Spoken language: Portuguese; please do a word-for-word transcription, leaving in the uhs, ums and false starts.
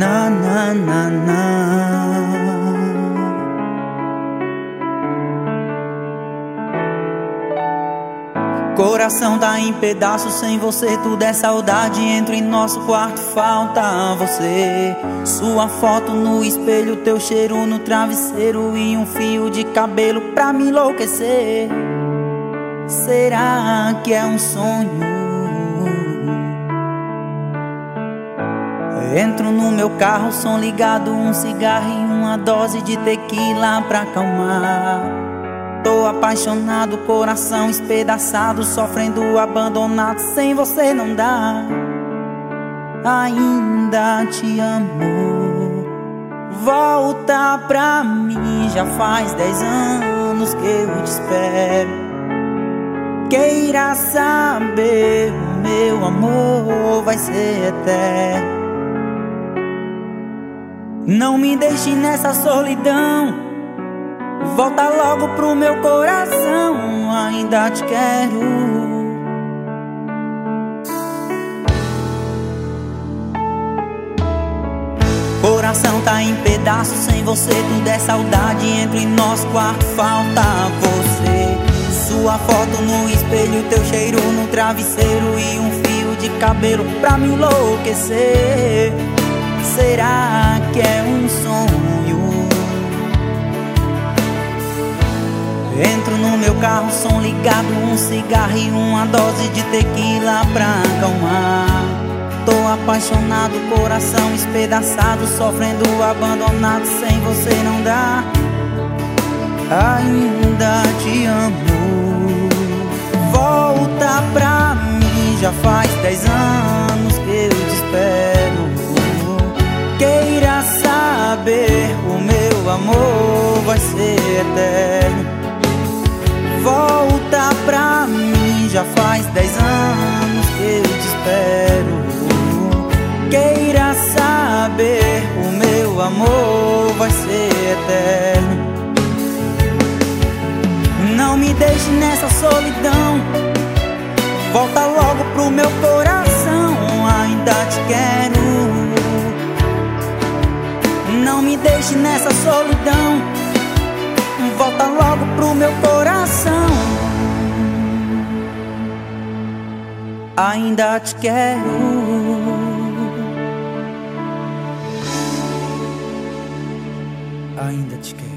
Na, na, na, na. Coração tá em pedaços, sem você tudo é saudade. Entro em nosso quarto, falta você. Sua foto no espelho, teu cheiro no travesseiro e um fio de cabelo pra me enlouquecer. Será que é um sonho? Entro no meu carro, som ligado, um cigarro e uma dose de tequila pra acalmar. Tô apaixonado, coração espedaçado, sofrendo abandonado, sem você não dá. Ainda te amo, volta pra mim, já faz dez anos que eu te espero. Queira saber, o meu amor vai ser eterno. Não me deixe nessa solidão, volta logo pro meu coração, ainda te quero. Coração tá em pedaços, sem você tudo é saudade. Entro em nosso quarto, falta você. Sua foto no espelho, teu cheiro no travesseiro e um fio de cabelo pra me enlouquecer. Será que é um sonho? Entro no meu carro, som ligado, um cigarro e uma dose de tequila pra acalmar. Tô apaixonado, coração espedaçado, sofrendo abandonado, sem você não dá. Ainda te amo, volta pra mim, já faz dez anos que eu te espero. Queira saber, o meu amor vai ser eterno. Volta pra mim, já faz dez anos que eu te espero. Queira saber, o meu amor vai ser eterno. Não me deixe nessa solidão, volta logo pro meu coração, ainda te quero. Não me deixe nessa solidão, volta logo pro meu coração, ainda te quero. Ainda te quero.